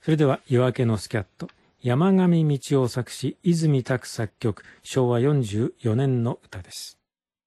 それでは夜明けのスキャット、山上道夫作詞、泉拓作曲、昭和44年の歌です。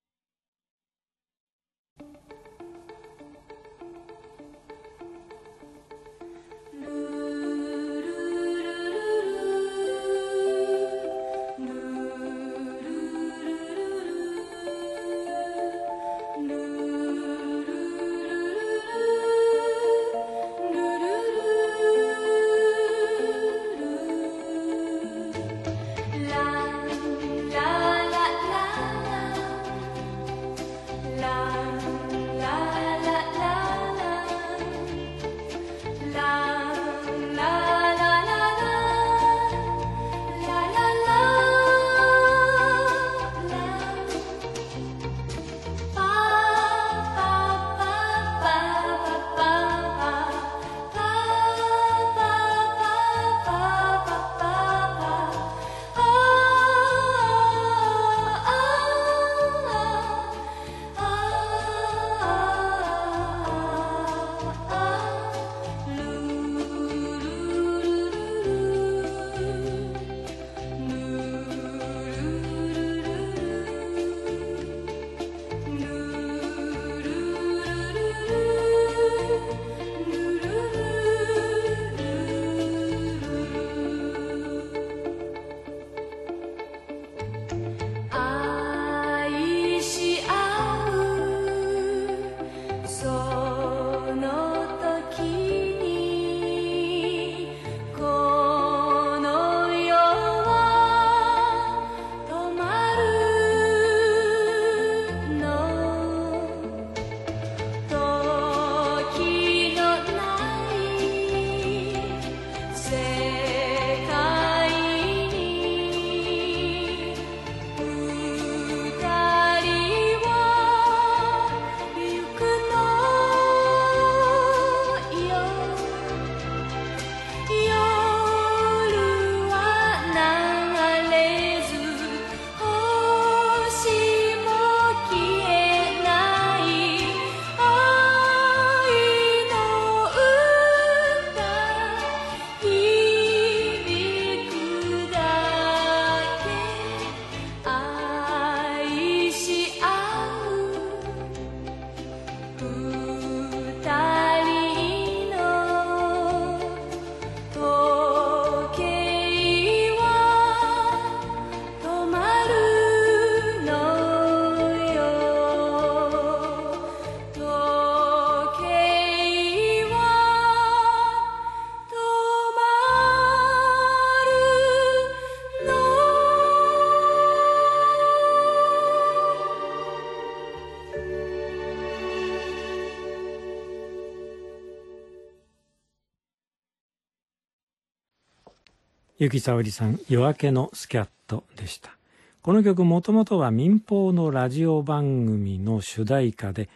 由紀さおりさん、夜明けのスキャットでした。この曲もともとは民放のラジオ番組の主題歌で、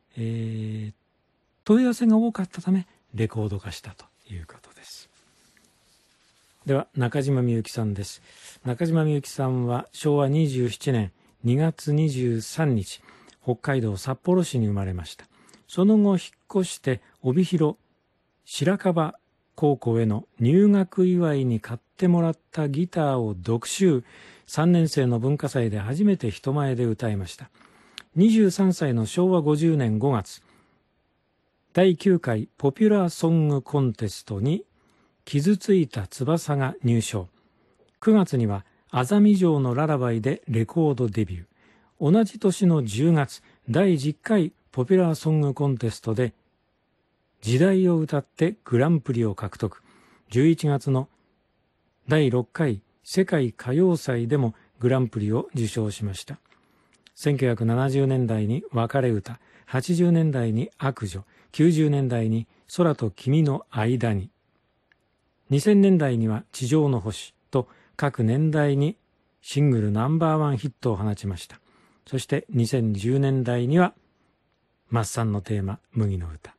問い合わせが多かったためレコード化したということです。では中島みゆきさんです。中島みゆきさんは昭和27年2月23日北海道札幌市に生まれました。その後引っ越して帯広白樺高校への入学祝いに買ってもらったギターを独奏、3年生の文化祭で初めて人前で歌いました。23歳の昭和50年5月、第9回ポピュラーソングコンテストに傷ついた翼が入賞。9月にはアザミ城のララバイでレコードデビュー。同じ年の10月、第10回ポピュラーソングコンテストで時代を歌ってグランプリを獲得。11月の第6回世界歌謡祭でもグランプリを受賞しました。1970年代に別れ歌、80年代に悪女、90年代に空と君の間に、2000年代には地上の星と各年代にシングルナンバーワンヒットを放ちました。そして2010年代にはマッサンのテーマ、麦の歌。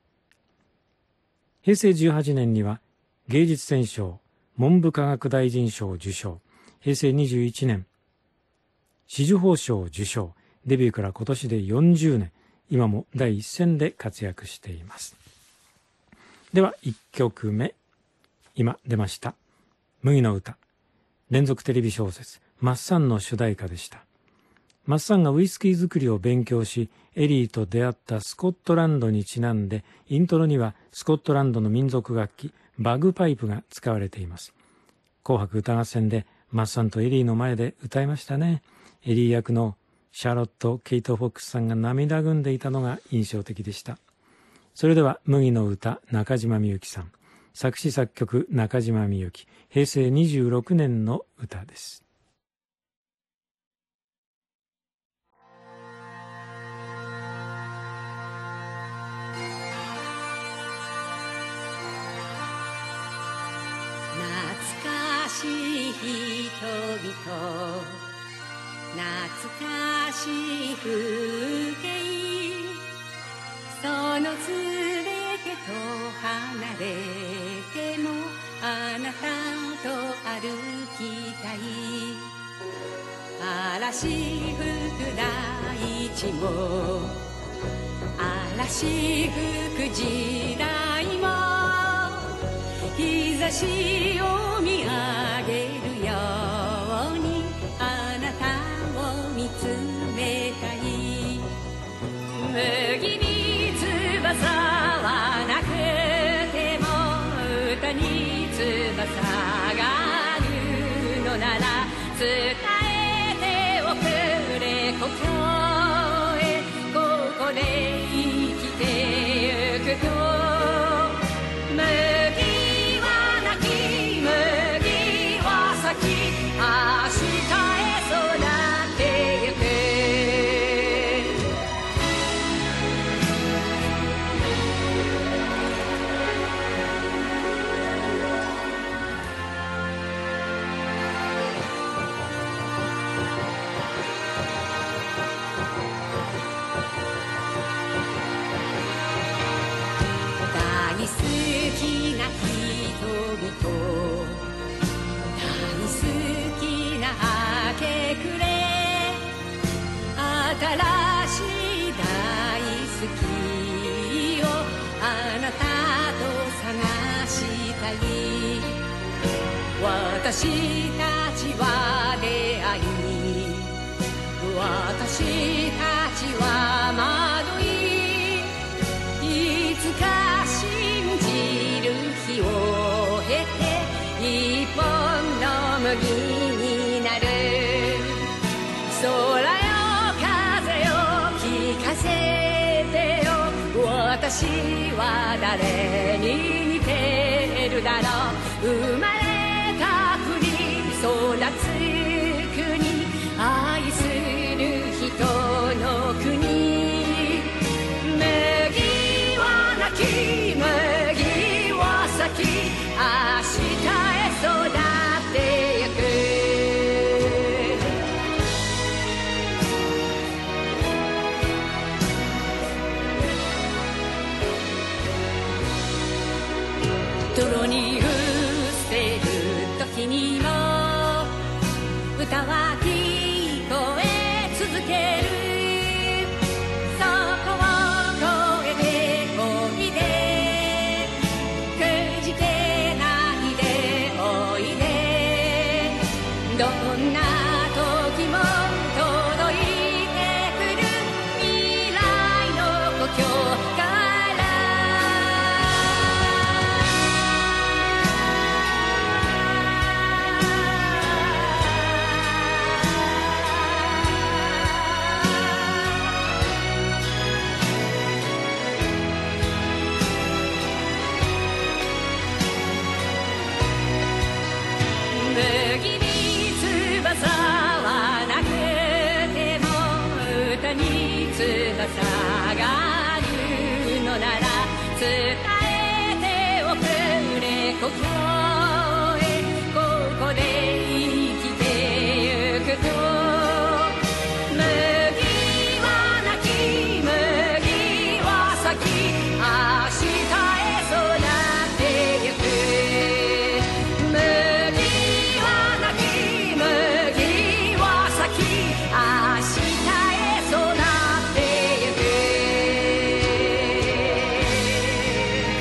平成18年には芸術選奨、文部科学大臣賞受賞。平成21年、紫綬褒章受賞。デビューから今年で40年、今も第一線で活躍しています。では1曲目、 今出ました麦の歌、連続テレビ小説マッサンの主題歌でした。マッサンがウイスキー作りを勉強し、エリーと出会ったスコットランドにちなんで、イントロにはスコットランドの民族楽器バグパイプが使われています。紅白歌合戦でマッサンとエリーの前で歌いましたね。エリー役のシャーロット・ケイト・フォックスさんが涙ぐんでいたのが印象的でした。それでは麦の歌、中島みゆきさん、作詞作曲中島みゆき、平成26年の歌です。 懐かしい人々、懐かしい風景、そのすべてと離れてもあなたと歩きたい。嵐吹く大地も嵐吹く時代も日差しを見上げるようにあなたを見つめたい。麦に翼はなくても歌に翼があるのなら伝えておくれ故郷へ、ここで生きてゆくと麦は泣き麦は咲き明日へ育ってゆく。大好きな人々、大好きな明け暮れ、新しい大好きをあなたと探したい。私たちは出会い、私たちは惑い、いつか信じる日を経て一本の麦になる。空よ風よ聞かせてよ、私は誰に似てるだろう。生まれた国、育つ国、愛する人の国。麦は泣き麦は咲き明日へ育ってゆく。泥に伏せる時にも歌は聞こえ続ける。そこを越えておいで、くじけないでおいで。どんな時も届いてくる未来の故郷から。麦に翼はなくても歌に翼があるのなら伝えておくれ故郷へ、ここで生きてゆくと麦は泣き麦は咲き明日へ育ってゆく。麦は泣き麦は咲き明日へ育ってゆく。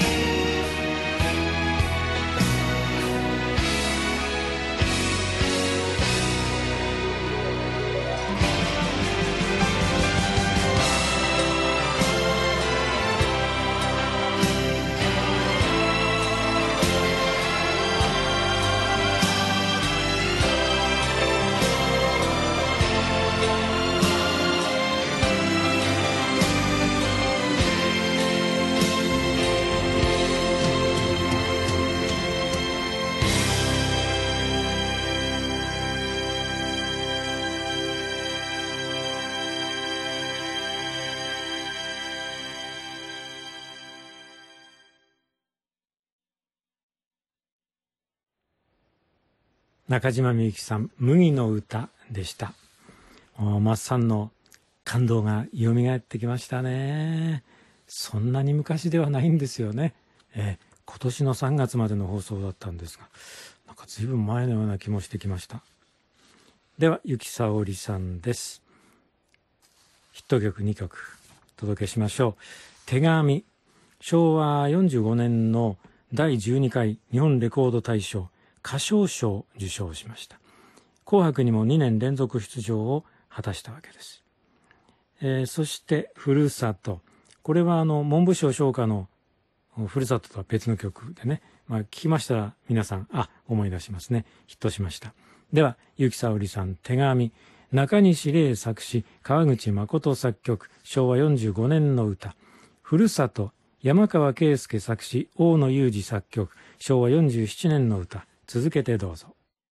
中島みゆきさん、麦の歌でした。松さんの感動が蘇ってきましたね。そんなに昔ではないんですよね。今年の3月までの放送だったんですが、なんか随分前のような気もしてきました。では、由紀さおりさんです。ヒット曲2曲お届けしましょう。手紙、昭和45年の第12回日本レコード大賞歌唱賞を受賞しました。紅白にも2年連続出場を果たしたわけです。そしてふるさと、これは文部省唱歌のふるさととは別の曲でね、聞きましたら皆さん思い出しますね。ヒットしました。では、由紀さおりさん、手紙、中西礼作詞、川口誠作曲、昭和45年の歌、ふるさと、山川圭介作詞、大野雄二作曲、昭和47年の歌、続けてどうぞ。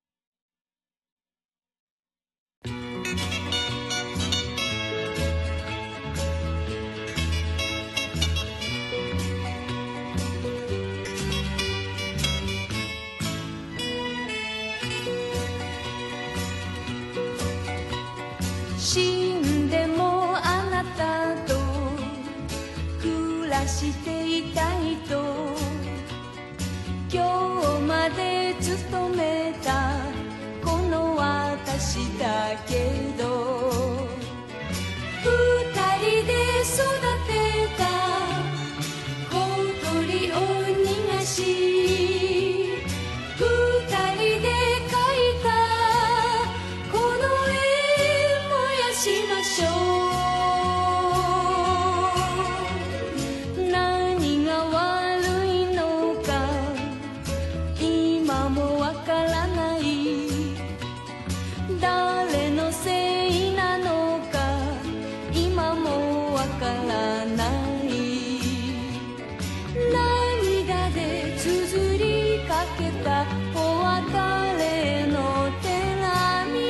死んでもあなたと暮らしていたいと今日まで勤めたこの私だけど二人で育てた小鳥を逃がし二人で描いたこの絵燃やしましょう何が悪いのか今もわからない誰のせいなのか今もわからない涙で綴りかけたお別れの手紙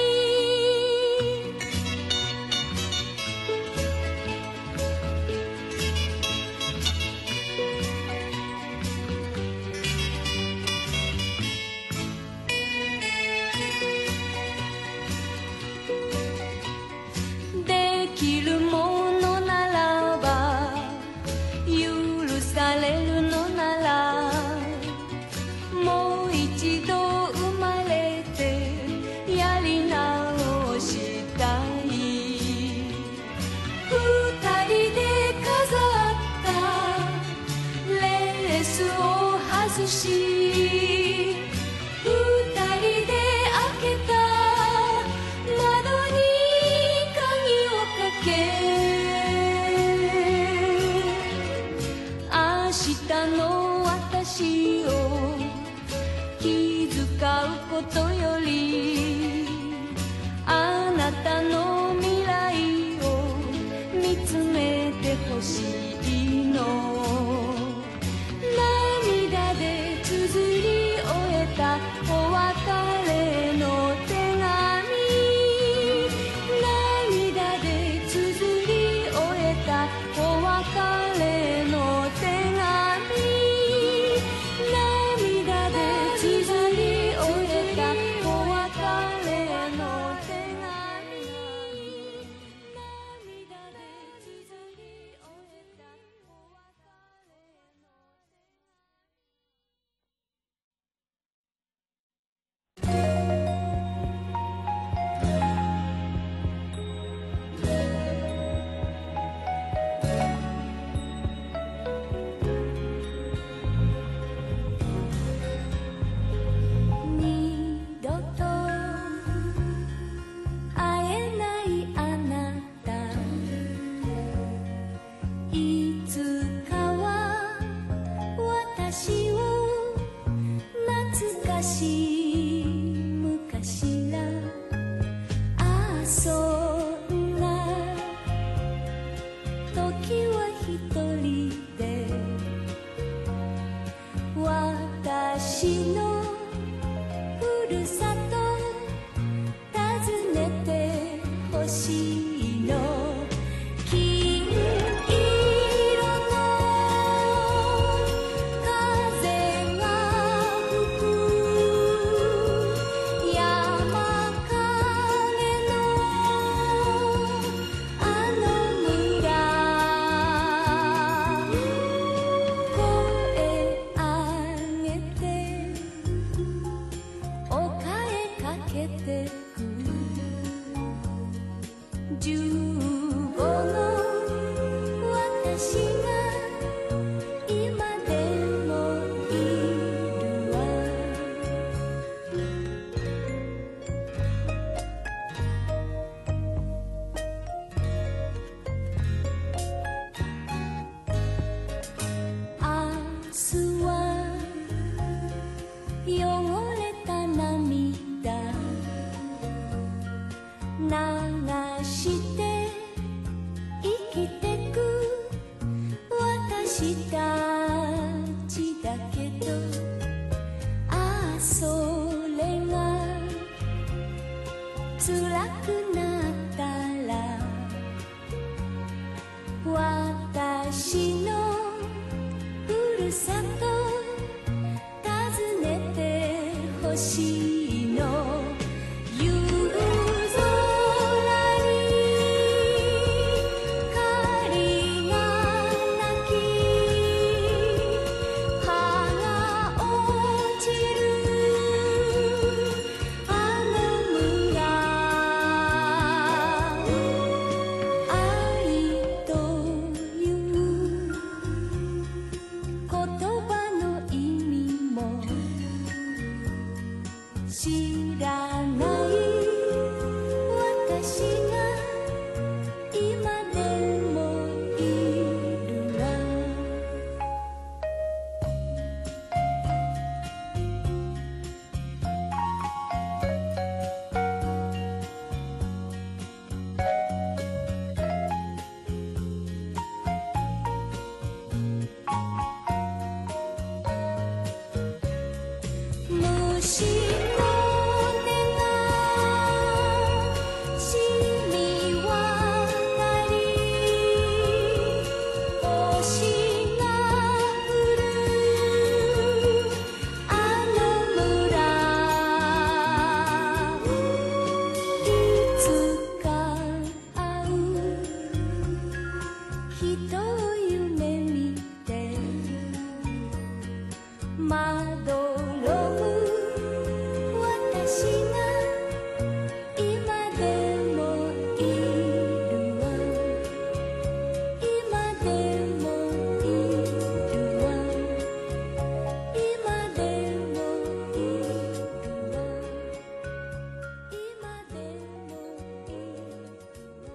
できるものならば許されるのならもう一度生まれてやり直したい二人で飾ったレースを外し二人で開けた窓に鍵をかけ明日の私を気遣うことよりあなたの未来を見つめてほしいの涙で綴り終えたお別れの手紙涙で綴り終えたお別れの手紙涙で綴り終えたお別れの手紙涙で綴り終えたお別れの二度と会えないあなたいつかは私を懐かしい昔らそんな時は一人で私のふるさと訪ねてほしいの金色の風が吹くああそれが辛くなったら私のふるさと訪ねてほしいの夕空に光が泣き葉が落ちるあの村愛という言葉の意味も知らない私が今でもいるわ虫の音が染み渡り星が降るあの村いつか会う人を夢見てまどろむ私が今でもいるわ今でもいるわ今でもいるわ今でもいるわ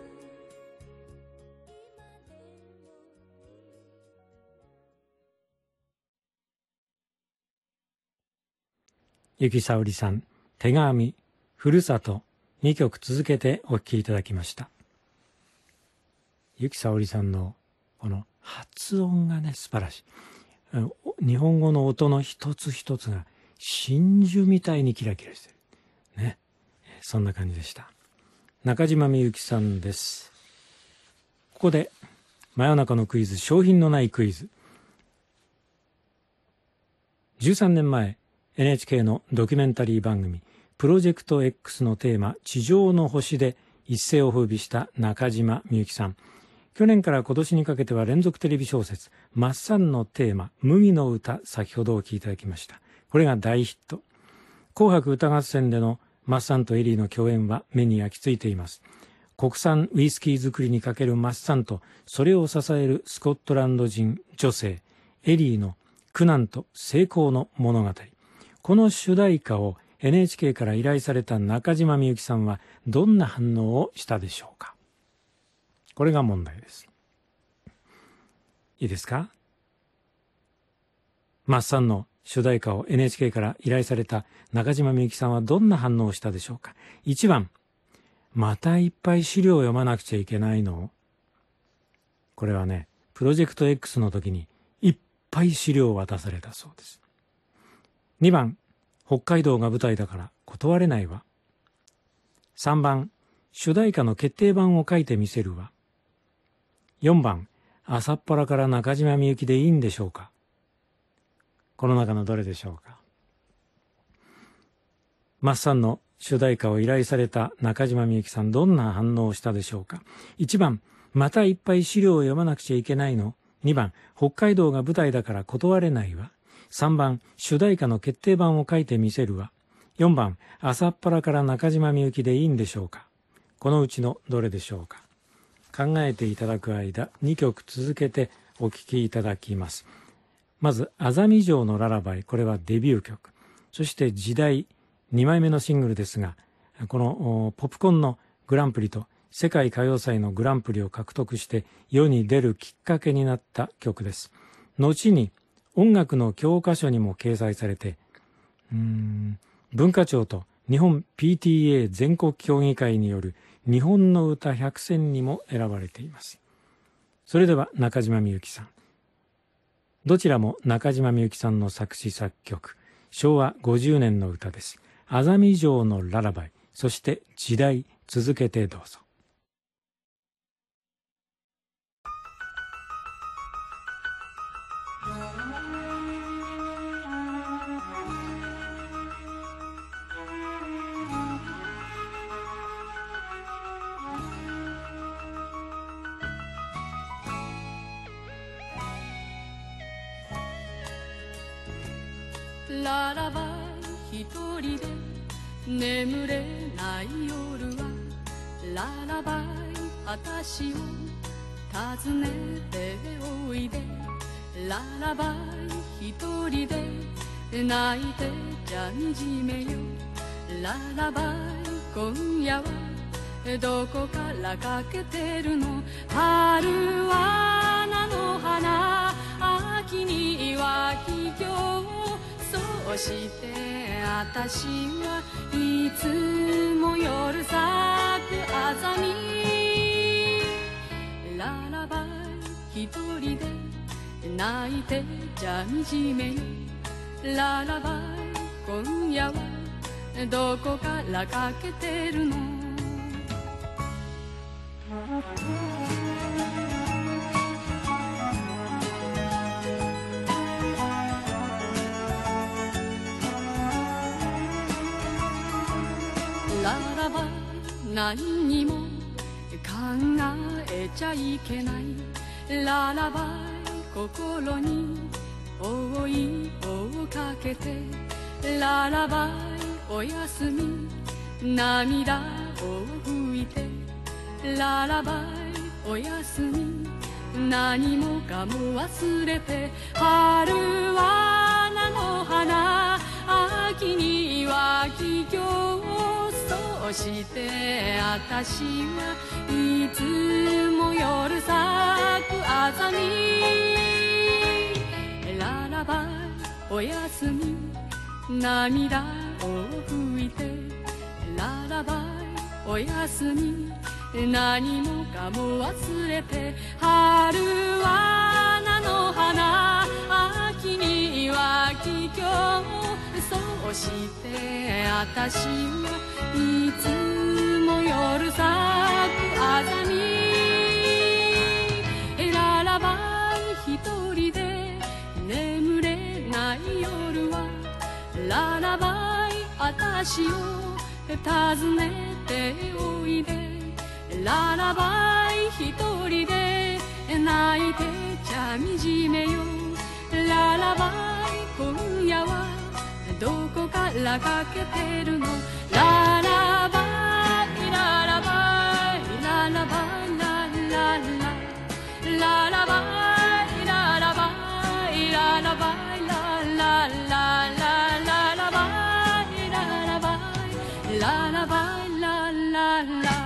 由紀さおりさん、手紙、ふるさと、2曲続けてお聴きいただきました。由紀さおりさんのこの発音がね、素晴らしい。日本語の音の一つ一つが真珠みたいにキラキラしてる。ね。そんな感じでした。中島みゆきさんです。ここで、真夜中のクイズ、商品のないクイズ。13年前、NHK のドキュメンタリー番組プロジェクト X のテーマ地上の星で一世を風靡した中島みゆきさん。去年から今年にかけては連続テレビ小説マッサンのテーマ麦の歌、先ほどお聴きいただきました。これが大ヒット。紅白歌合戦でのマッサンとエリーの共演は目に焼き付いています。国産ウイスキー作りにかけるマッサンとそれを支えるスコットランド人女性エリーの苦難と成功の物語。この主題歌を NHK から依頼された中島みゆきさんはどんな反応をしたでしょうか。これが問題です。いいですか。マッサンの主題歌を NHK から依頼された中島みゆきさんはどんな反応をしたでしょうか。1番、またいっぱい資料を読まなくちゃいけないの。これはね、プロジェクト X の時にいっぱい資料を渡されたそうです。2番、北海道が舞台だから断れないわ。3番、主題歌の決定版を書いてみせるわ。4番、朝っぱらから中島みゆきでいいんでしょうか。この中のどれでしょうか。マッサンの主題歌を依頼された中島みゆきさん、どんな反応をしたでしょうか。1番、またいっぱい資料を読まなくちゃいけないの。2番、北海道が舞台だから断れないわ。3番、主題歌の決定版を書いてみせるわ。4番、朝っぱらから中島みゆきでいいんでしょうか。このうちのどれでしょうか。考えていただく間、2曲続けてお聴きいただきます。まず、あざみ城のララバイ、これはデビュー曲。そして時代、2枚目のシングルですが、このポップコーンのグランプリと世界歌謡祭のグランプリを獲得して世に出るきっかけになった曲です。後に音楽の教科書にも掲載されて、文化庁と日本 PTA 全国協議会による日本の歌100選にも選ばれています。それでは中島みゆきさん、 どちらも中島みゆきさんの作詞作曲、昭和50年の歌です。あざみ城のララバイ、そして時代、続けてどうぞ。 ララバイ一人で眠れない夜はララバイ私を訪ねておいでララバイ一人で泣いてじゃみじめよララバイ今夜はどこからかけてるの春は菜の花秋には気境そして私はいつも夜咲くあざみララバイ一人で泣いてじゃみじめよララバイ今夜はどこからかけてるのララバイ何にも考えちゃいけないララバイ心に覆いをかけてララバイおやすみ涙を拭いてララバイおやすみ何もかも忘れて春は菜の花秋には気境そして私はいつも夜咲くあざみララバイおやすみ涙を拭いてララバイおやすみ何もかも忘れて春は菜の花秋には気境そして私はいつも夜咲くあざみララバイ一人で眠れない夜はララバイ私を訪ねておいでララバイ一人で泣いてちゃみじめよララバイ今夜はどこからかけてるのララバイララバイララバイラララララバイララバイララバイラララララバイララバイララバイラララ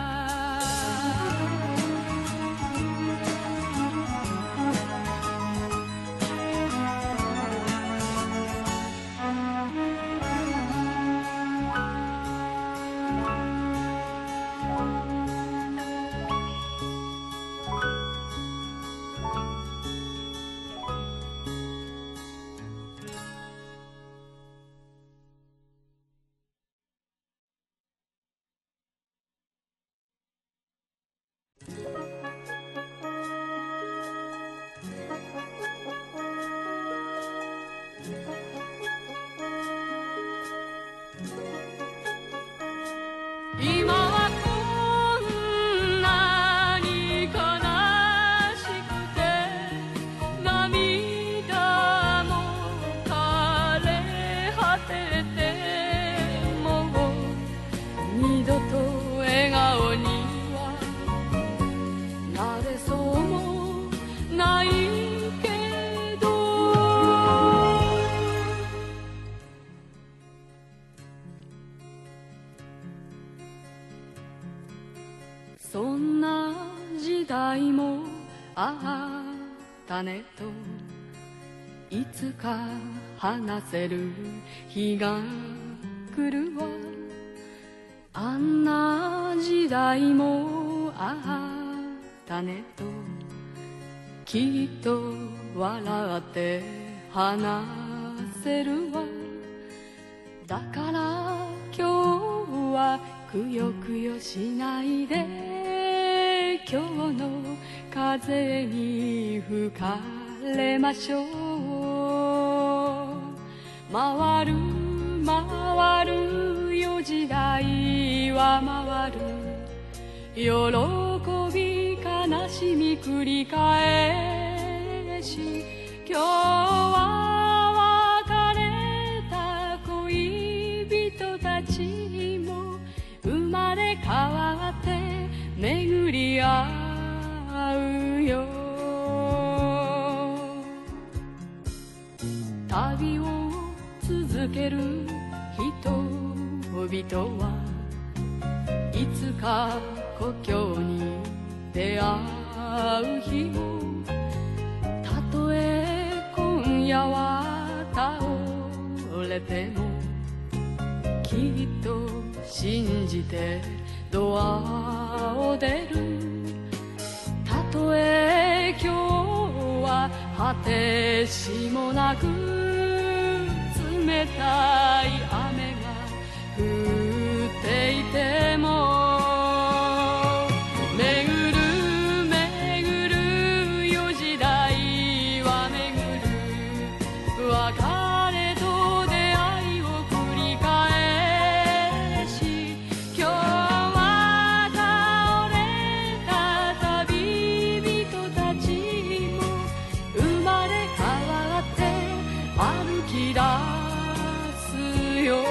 今はこんなに悲しくて涙も枯れ果ててもう二度と笑顔にはなれそうもないけどそんな時代もあったねといつか話せる日が来るわあんな時代もあったねときっと笑って話せるわ。だから今日はくよくよしないで、今日の風に吹かれましょう。回る回るよ時代は回る、喜び悲しみ繰り返し、今日は別れた恋人たちも生まれ変わって巡り合うよ。旅を続ける人々はいつか故郷に出会う日も、たとえ今夜は倒れてもきっと信じてドアを出る。たとえ今日は果てしもなく冷たい雨が降っていても、巡る巡るよ時代は巡る、別れと出会いを繰り返し、今日は倒れた旅人たちも生まれ変わって歩き出すよ。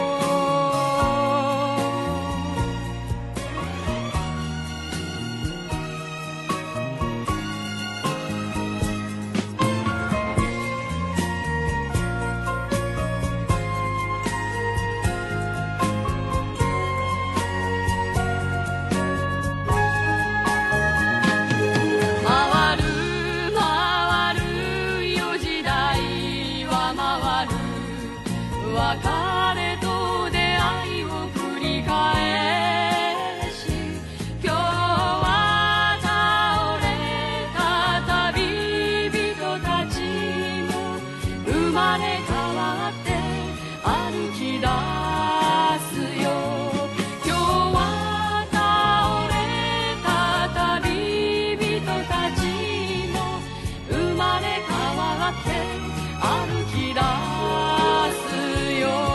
回る回るよ時代は回る、別れと出会いを繰り返し、今日は倒れた旅人たちも生まれ変わって歩き出すよ。今日は倒れた旅人たちも生まれ変わって歩き出すよ。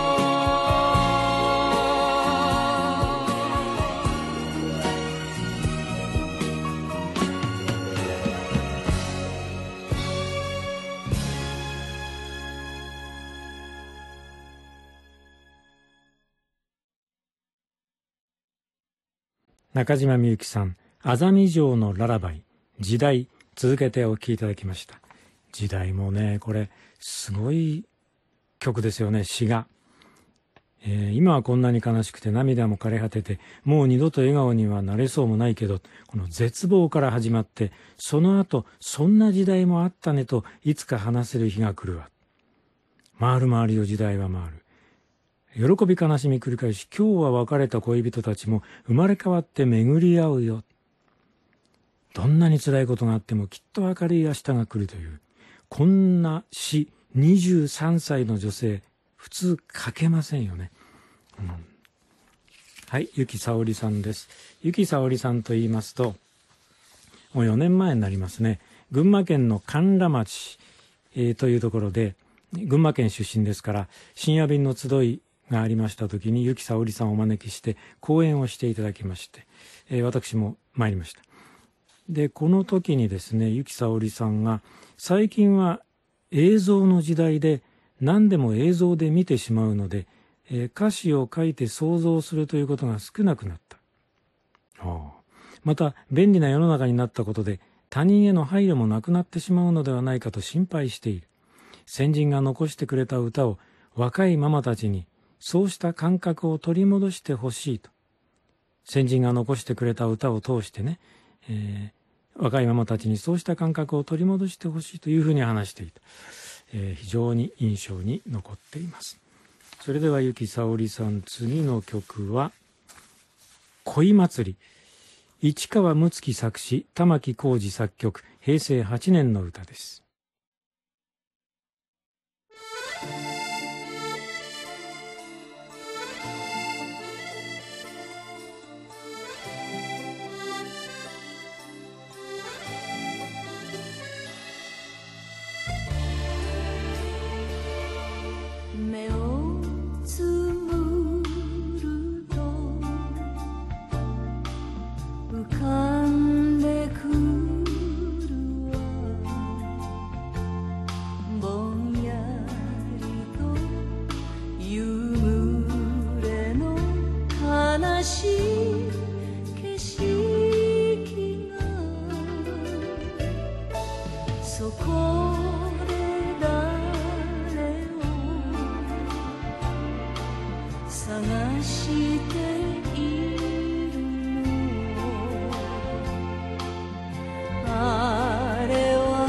中島みゆきさん、あざみ城のララバイ、時代、続けてお聴きいただきました。時代もね、これすごい曲ですよね、詩が。今はこんなに悲しくて涙も枯れ果てて、もう二度と笑顔にはなれそうもないけど、この絶望から始まって、その後そんな時代もあったねといつか話せる日が来るわ。回る回るよ時代は回る。喜び悲しみ繰り返し、今日は別れた恋人たちも生まれ変わって巡り合うよ。どんなに辛いことがあってもきっと明るい明日が来るという、こんな詩23歳の女性普通書けませんよね。はい、由紀さおりさんです。由紀さおりさんと言いますと、もう4年前になりますね。群馬県の甘楽町、というところで、群馬県出身ですから深夜便の集いがありました時に由紀さおりさんをお招きして講演をしていただきまして、私も参りました。でこの時にですね、由紀さおりさんが最近は映像の時代で何でも映像で見てしまうので、歌詞を書いて想像するということが少なくなった。また便利な世の中になったことで他人への配慮もなくなってしまうのではないかと心配している。先人が残してくれた歌を若いママたちにそうした感覚を取り戻してほしいと。先人が残してくれた歌を通してね、若いママたちにそうした感覚を取り戻してほしいというふうに話していた。非常に印象に残っています。それでは由紀さおりさん、次の曲は恋祭り。市川睦月作詞、玉置浩二作曲、 平成8年の歌です。 目をつむると浮かんでくるわ、ぼんやりと夕暮れの悲しい景色が、そこ探しているの、あれは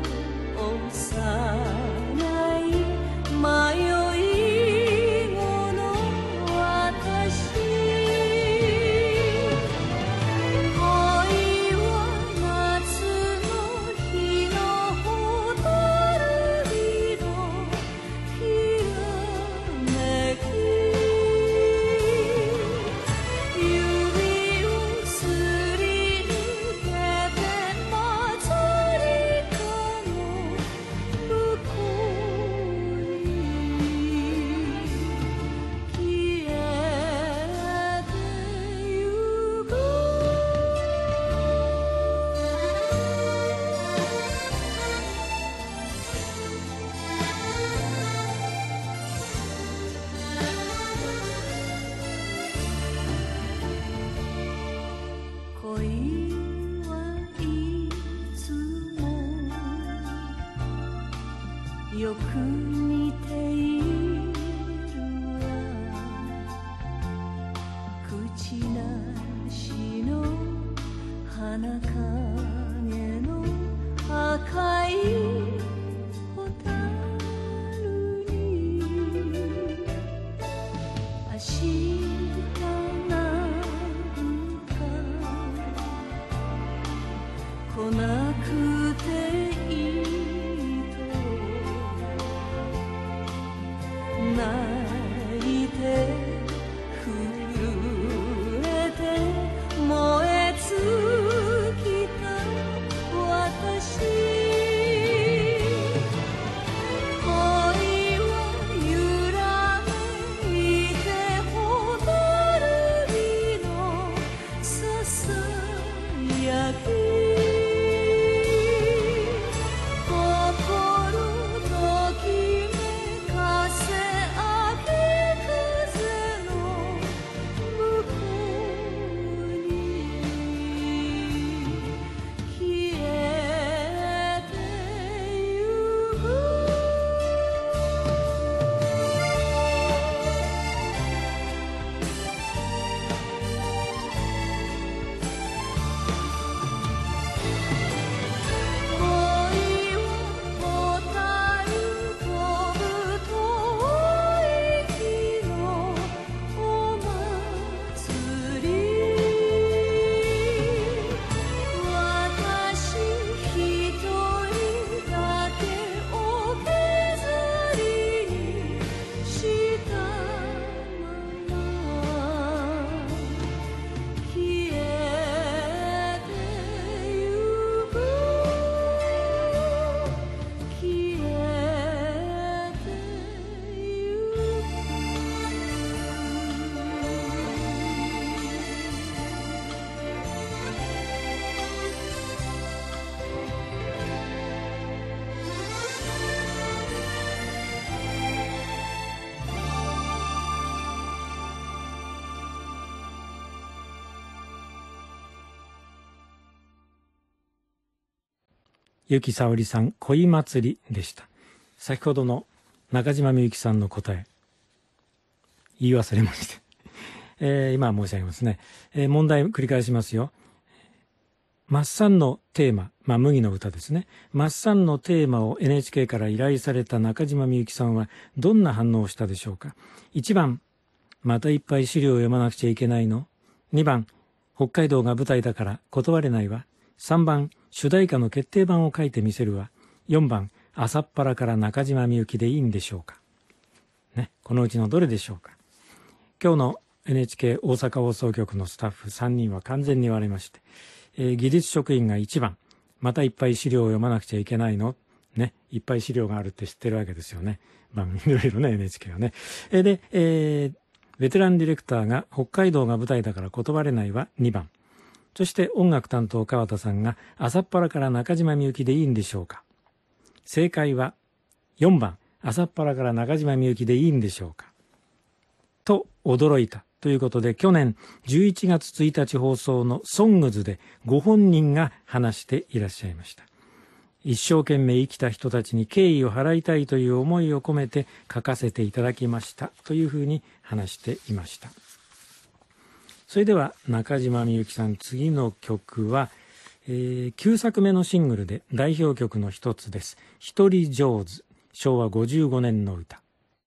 幼い迷い子の私、恋は夏の日のほとるびのひらめき、よく似ているわ、口なしの花影の赤いホタルに、明日なんか来なくていい、泣いて震えて燃え尽きた私、恋は揺らめいてほとるびのささやき、 由紀さおりさん、恋祭りでした。先ほどの中島みゆきさんの答え、言い忘れまして、今申し上げますね。問題繰り返しますよ。マッサンのテーマ、麦の歌ですね。マッサンのテーマを NHK から依頼された中島みゆきさんはどんな反応をしたでしょうか。1番、またいっぱい資料を読まなくちゃいけないの。2番、北海道が舞台だから断れないわ。3番、 主題歌の決定版を書いてみせるは4番朝っぱらから中島みゆきでいいんでしょうか、ね、このうちのどれでしょうか。今日の NHK 大阪放送局のスタッフ3人は完全に割れまして、技術職員が1番、またいっぱい資料を読まなくちゃいけないの、ね、いっぱい資料があるって知ってるわけですよね、番組いろいろね NHK はね。で、ベテランディレクターが北海道が舞台だから断れないは2番、そして音楽担当川田さんが朝っぱらから中島みゆきでいいんでしょうか。正解は4番朝っぱらから中島みゆきでいいんでしょうかと驚いたということで、去年11月1日放送のソングズでご本人が話していらっしゃいました。一生懸命生きた人たちに敬意を払いたいという思いを込めて書かせていただきましたというふうに話していました。それでは中島みゆきさん、次の曲は、9作目のシングルで代表曲の一つです。一人上手、昭和55年の歌。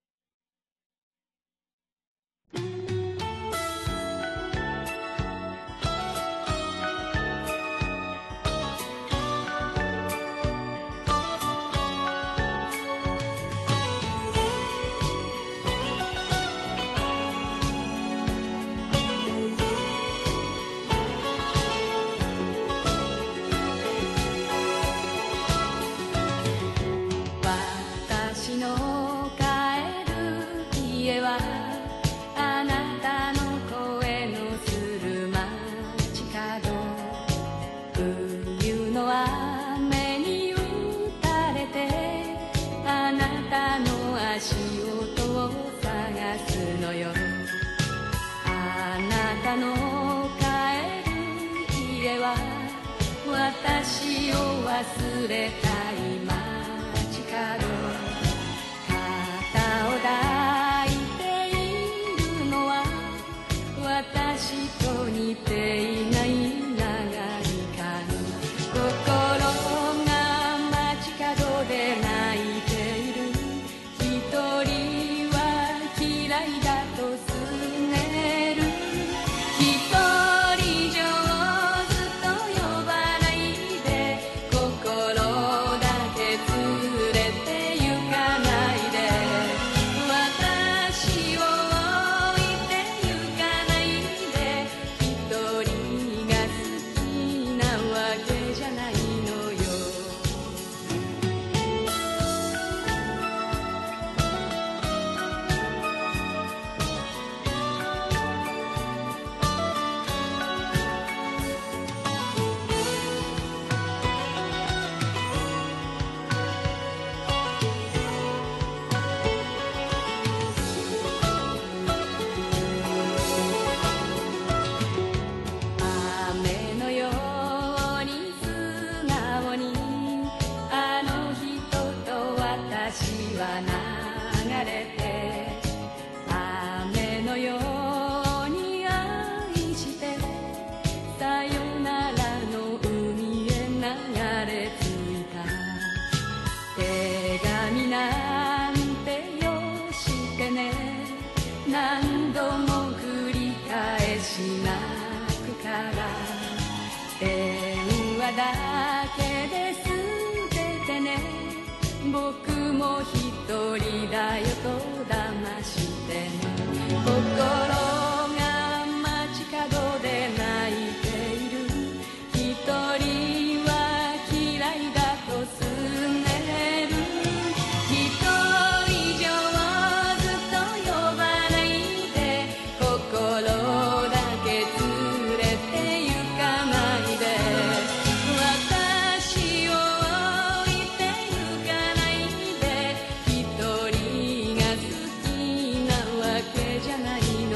私の帰る家はあなたの声のする街角、冬の雨に打たれてあなたの足音を探すのよ。あなたの帰る家は私を忘れた今肩を抱いているのは私と似ていない長い髪、心が街角で泣いている、一人は嫌いだとすねる、一人上手と呼ばないで心だけ連れて行かないで、私を置いて行かないで、一人が好きなわけじゃないのよ。雨のように素直にあの人と私は流れて、雨のように愛してさよならの海へ流れ着いた、手紙なんてよしてね、何度も繰り返し泣くから、電話だけで捨ててね、僕も一人だよと騙してね、心が街角で泣いている、一人は嫌いだとすねる、一人上手と呼ばないで心だけ連れて行かないで、私を置いて行かないで、一人が好きなわけじゃないの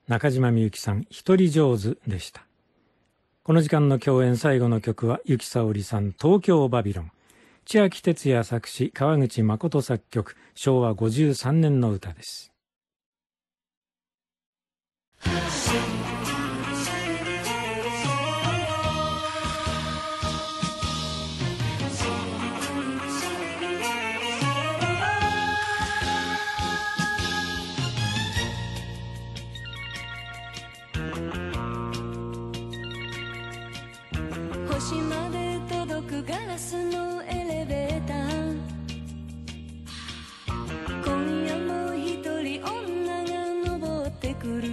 中島みゆきさん、一人上手でした。この時間の共演最後の曲は、由紀さおりさん、東京バビロン。千秋哲也作詞、川口誠作曲、昭和53年の歌です。 星まで届くガラスのエレベーター、今夜も一人女が登ってくる。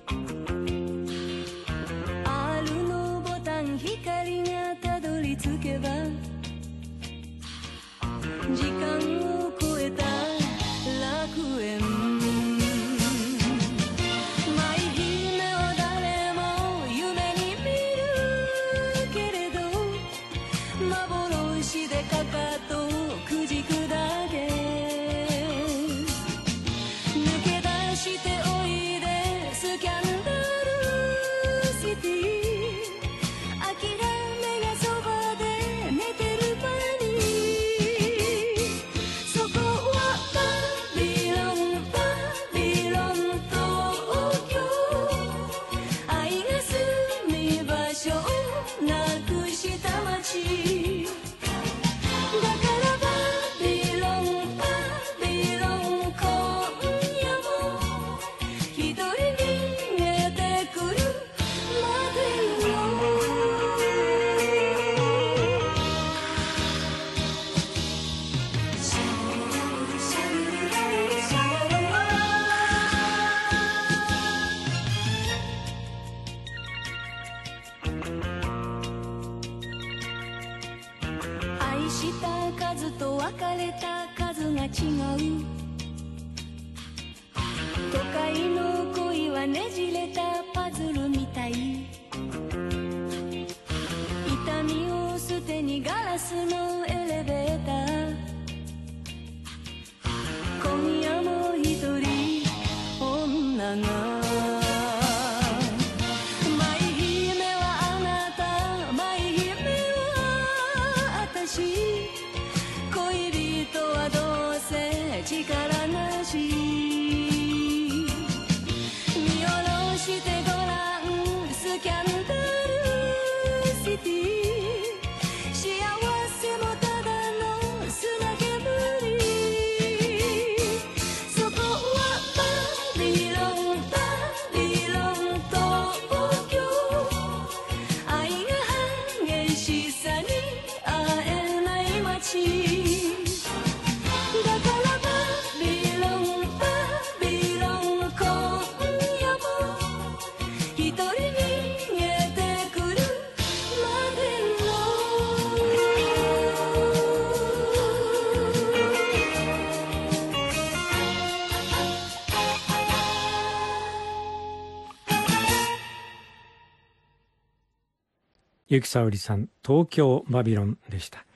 R のボタン光がたどり着けば、時間を超えた楽園。愛した数と別れた数が違う。都会の恋はねじれたパズルみたい。痛みを捨てにガラスのエレベーター、今夜も一人女が。恋人はどうせ力なし。見下ろしてごらんスキャンダルシティ。幸せもただの砂煙。そこはバビロン、バビロン東京。愛が激しさに会えない街。 由紀さおりさん、東京バビロンでした。